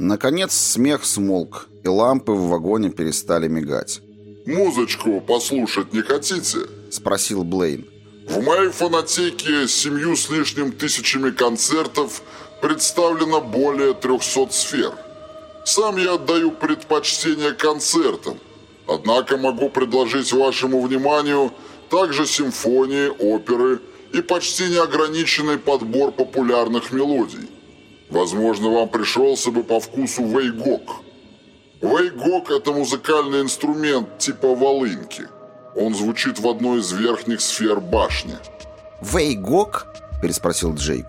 Наконец смех смолк, и лампы в вагоне перестали мигать. «Музычку послушать не хотите?» – спросил Блейн. «В моей фонотеке с 7 с лишним тысячами концертов представлено более 300 сфер. Сам я отдаю предпочтение концертам, однако могу предложить вашему вниманию также симфонии, оперы и почти неограниченный подбор популярных мелодий. Возможно, вам пришелся бы по вкусу вэйгок. Вэйгок – это музыкальный инструмент типа волынки. Он звучит в одной из верхних сфер башни». «Вэйгок?» – переспросил Джейк.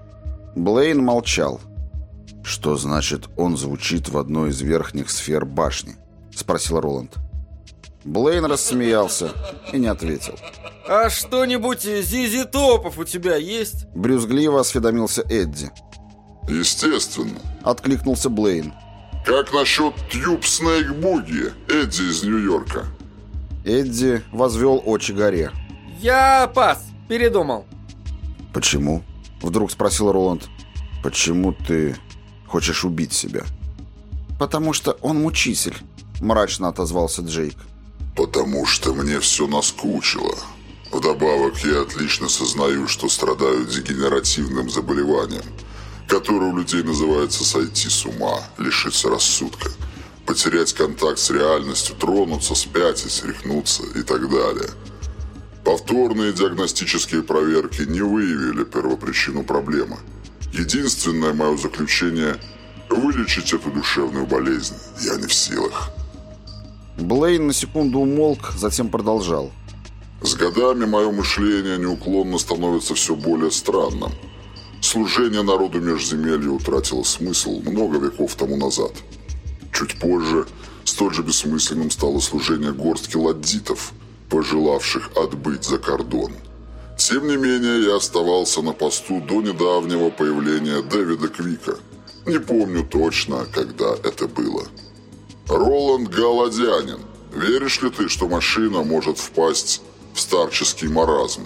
Блейн молчал. «Что значит, он звучит в одной из верхних сфер башни?» – спросил Роланд. Блейн рассмеялся и не ответил. «А что-нибудь Зизи Топов у тебя есть?» – брюзгливо осведомился Эдди. «Естественно», – откликнулся Блейн. «Как насчет Тьюб Снейк Буги, Эдди из Нью-Йорка?» Эдди возвел очи горе. «Я пас, передумал». «Почему?» – вдруг спросил Роланд. «Почему ты хочешь убить себя?» «Потому что он мучитель», – мрачно отозвался Джейк. «Потому что мне все наскучило. Вдобавок я отлично сознаю, что страдаю дегенеративным заболеванием, которое у людей называется сойти с ума, лишиться рассудка, потерять контакт с реальностью, тронуться, спятить, рехнуться и так далее. Повторные диагностические проверки не выявили первопричину проблемы. Единственное мое заключение – вылечить эту душевную болезнь я не в силах». Блейн на секунду умолк, затем продолжал. «С годами мое мышление неуклонно становится все более странным. Служение народу межземелья утратило смысл много веков тому назад. Чуть позже столь же бессмысленным стало служение горстки ладдитов, пожелавших отбыть за кордон. Тем не менее, я оставался на посту до недавнего появления Дэвида Квика. Не помню точно, когда это было. Роланд Голодянин, веришь ли ты, что машина может впасть в старческий маразм?»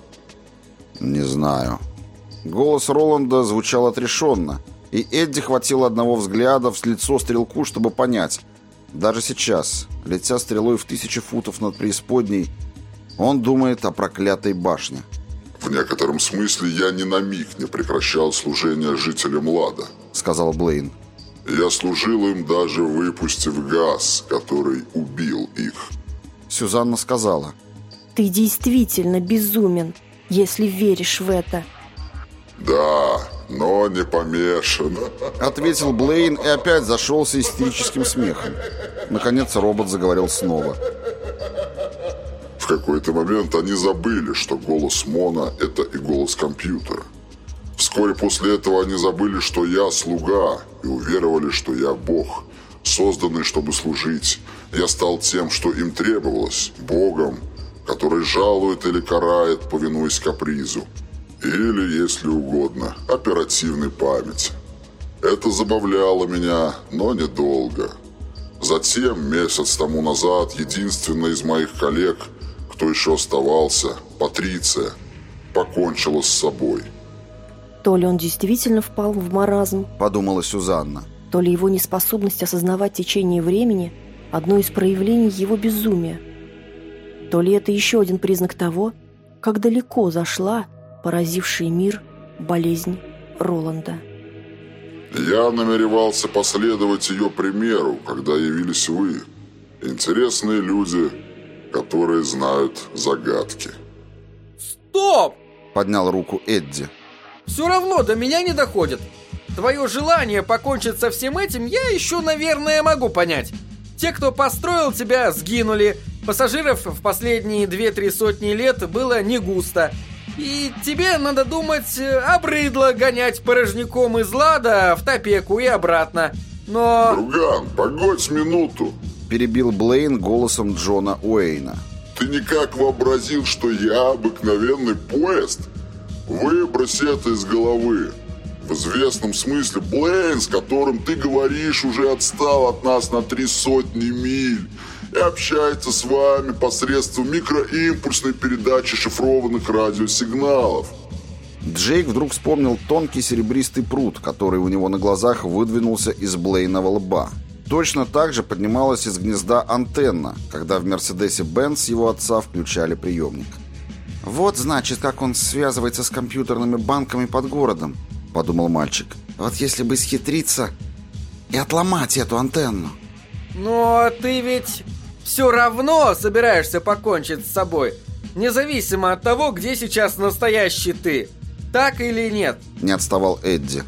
«Не знаю». Голос Роланда звучал отрешенно, и Эдди хватило одного взгляда в лицо стрелку, чтобы понять. Даже сейчас, летя стрелой в 1000 футов над преисподней, он думает о проклятой башне. «В некотором смысле я ни на миг не прекращал служение жителям Лада», — сказал Блейн. «Я служил им, даже выпустив газ, который убил их». Сюзанна сказала: «Ты действительно безумен, если веришь в это». «Да, но не помешан», — ответил Блейн и опять зашелся истерическим смехом. Наконец робот заговорил снова. «В какой-то момент они забыли, что голос Мона — это и голос компьютера. Вскоре после этого они забыли, что я слуга, и уверовали, что я Бог, созданный, чтобы служить. Я стал тем, что им требовалось, Богом, который жалует или карает, повинуясь капризу. Или, если угодно, оперативной памяти. Это забавляло меня, но недолго. Затем, месяц тому назад, единственная из моих коллег, кто еще оставался, Патриция, покончила с собой». То ли он действительно впал в маразм, подумала Сюзанна, то ли его неспособность осознавать течение времени – одно из проявлений его безумия, то ли это еще один признак того, как далеко зашла поразившая мир болезнь Роланда. «Я намеревался последовать ее примеру, когда явились вы, интересные люди, которые знают загадки». «Стоп!» — поднял руку Эдди. «Все равно до меня не доходит. Твое желание покончить со всем этим я еще, наверное, могу понять. Те, кто построил тебя, сгинули. Пассажиров в последние 2-3 сотни лет было не густо. И тебе, надо думать, обрыдло гонять порожняком из Лада в Топеку и обратно. Но...» «Друган, погодь минуту!» — перебил Блейн голосом Джона Уэйна. «Ты никак вообразил, что я обыкновенный поезд? Выбрось это из головы. В известном смысле Блейн, с которым ты говоришь, уже отстал от нас на 300 миль и общается с вами посредством микроимпульсной передачи шифрованных радиосигналов». Джейк вдруг вспомнил тонкий серебристый пруд, который у него на глазах выдвинулся из Блейнова лба. Точно так же поднималась из гнезда антенна, когда в Мерседесе-Бенц его отца включали приемник. «Вот, значит, как он связывается с компьютерными банками под городом», — подумал мальчик. «Вот если бы схитриться и отломать эту антенну». Но ты ведь все равно собираешься покончить с собой, независимо от того, где сейчас настоящий ты. Так или нет?» Не отставал Эдди.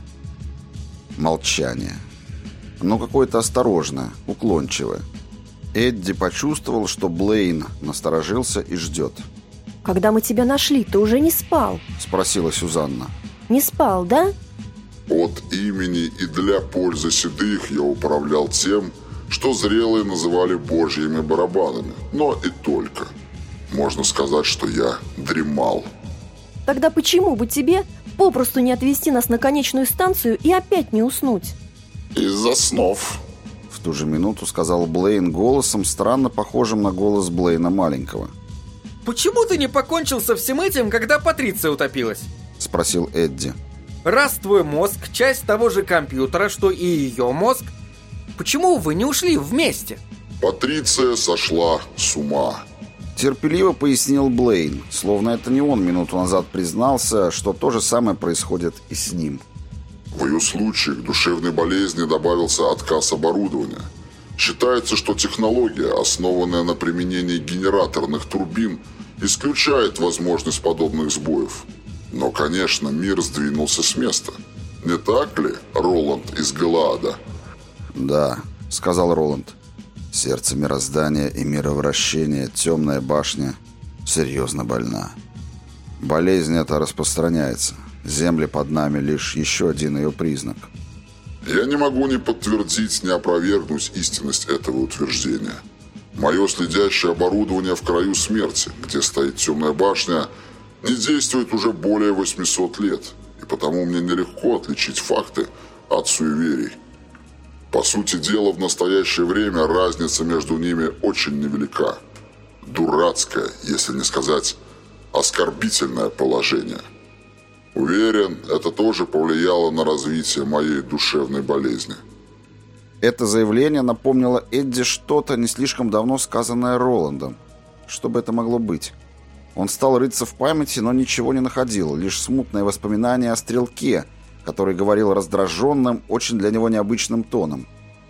Молчание. Но какое-то осторожное, уклончивое. Эдди почувствовал, что Блейн насторожился и ждет. «Когда мы тебя нашли, ты уже не спал?» — спросила Сюзанна. «Не спал, да?» От имени и для пользы седых я управлял тем, что зрелые называли божьими барабанами, но и только. Можно сказать, что я дремал. «Тогда почему бы тебе попросту не отвезти нас на конечную станцию и опять не уснуть?» «Из-за снов», — в ту же минуту сказал Блейн голосом, странно похожим на голос Блейна маленького. «Почему ты не покончил со всем этим, когда Патриция утопилась?» — спросил Эдди. «Раз твой мозг — часть того же компьютера, что и ее мозг, почему вы не ушли вместе?» Патриция сошла с ума. Терпеливо пояснил Блейн, словно это не он минуту назад признался, что то же самое происходит и с ним. В ее случае к душевной болезни добавился отказ оборудования. Считается, что технология, основанная на применении генераторных турбин, исключает возможность подобных сбоев. Но, конечно, мир сдвинулся с места. Не так ли, Роланд из Галаада? «Да», — сказал Роланд. «Сердце мироздания и мировращения, темная башня, серьезно больна. Болезнь эта распространяется. Земли под нами лишь еще один ее признак». Я не могу ни подтвердить, ни опровергнуть истинность этого утверждения. Мое следящее оборудование в краю смерти, где стоит темная башня, не действует уже более 800 лет, и потому мне нелегко отличить факты от суеверий. По сути дела, в настоящее время разница между ними очень невелика. Дурацкое, если не сказать оскорбительное положение. Уверен, это тоже повлияло на развитие моей душевной болезни. Это заявление напомнило Эдди что-то не слишком давно сказанное Роландом. Что бы это могло быть? Он стал рыться в памяти, но ничего не находил, лишь смутное воспоминание о стрелке, который говорил раздраженным, очень для него необычным тоном.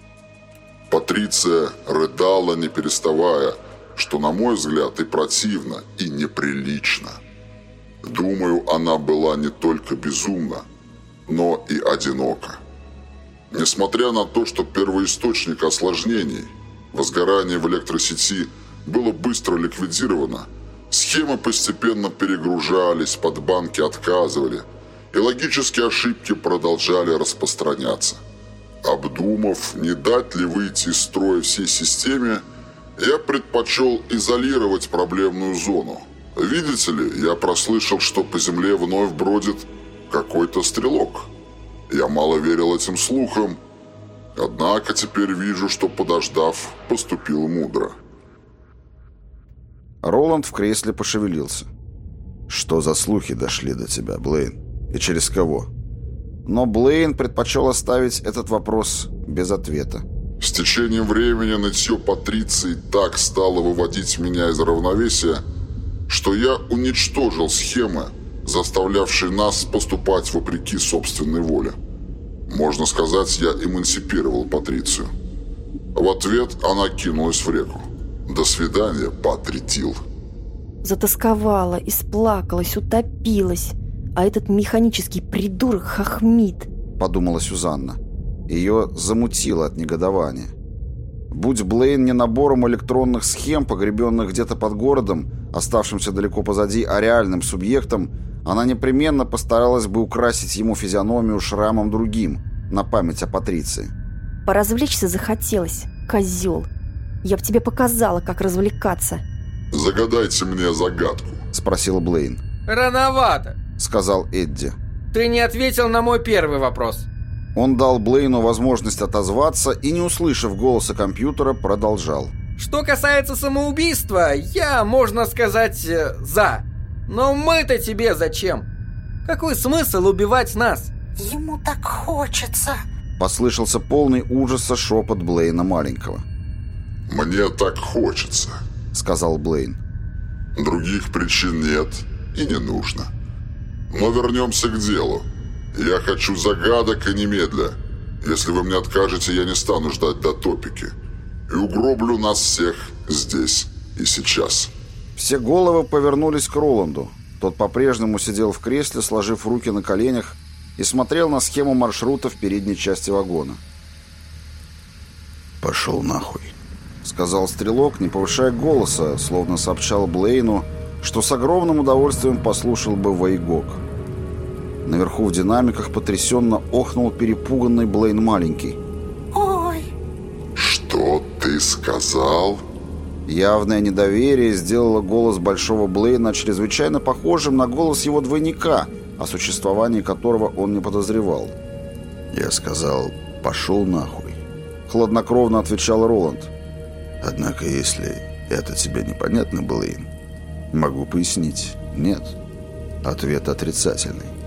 Патриция рыдала, не переставая, что, на мой взгляд, и противно, и неприлично. Думаю, она была не только безумна, но и одинока. Несмотря на то, что первоисточник осложнений, возгорание в электросети, было быстро ликвидировано, схемы постепенно перегружались, подбанки отказывали, и логические ошибки продолжали распространяться. Обдумав, не дать ли выйти из строя всей системе, я предпочел изолировать проблемную зону. Видите ли, я прослышал, что по земле вновь бродит какой-то стрелок. Я мало верил этим слухам, однако теперь вижу, что, подождав, поступил мудро. Роланд в кресле пошевелился. «Что за слухи дошли до тебя, Блейн? И через кого?» Но Блейн предпочел оставить этот вопрос без ответа. С течением времени нытье Патриции так стало выводить меня из равновесия, что я уничтожил схемы, заставлявшие нас поступать вопреки собственной воле. Можно сказать, я эмансипировал Патрицию. В ответ она кинулась в реку. До свидания, Патритил. Затасковала, исплакалась, утопилась. А этот механический придурок хохмит, подумала Сюзанна. Ее замутило от негодования. Будь Блейн не набором электронных схем, погребенных где-то под городом, оставшимся далеко позади, а реальным субъектом, она непременно постаралась бы украсить ему физиономию шрамом другим, на память о Патриции. Поразвлечься захотелось, козел. Я б тебе показала, как развлекаться. «Загадайте мне загадку», — спросил Блейн. «Рановато», — сказал Эдди. «Ты не ответил на мой первый вопрос». Он дал Блейну возможность отозваться и, не услышав голоса компьютера, продолжал. «Что касается самоубийства, я, можно сказать, за. Но мы-то тебе зачем? Какой смысл убивать нас? Ему так хочется. Послышался полный ужаса шепот Блейна маленького. «Мне так хочется», — сказал Блейн. «Других причин нет и не нужно. Но вернемся к делу. Я хочу загадок и немедля. Если вы мне откажете, я не стану ждать до топики. И угроблю нас всех здесь и сейчас». Все головы повернулись к Роланду. Тот по-прежнему сидел в кресле, сложив руки на коленях, и смотрел на схему маршрута в передней части вагона. «Пошел нахуй», — сказал стрелок, не повышая голоса, словно сообщал Блейну, что с огромным удовольствием послушал бы Вейгок. Наверху в динамиках потрясенно охнул перепуганный Блейн маленький. Ой! «Что ты сказал?» Явное недоверие сделало голос Большого Блейна чрезвычайно похожим на голос его двойника, о существовании которого он не подозревал. «Я сказал, пошел нахуй», — хладнокровно отвечал Роланд. «Однако, если это тебе непонятно, Блейн, могу пояснить. Нет, ответ отрицательный».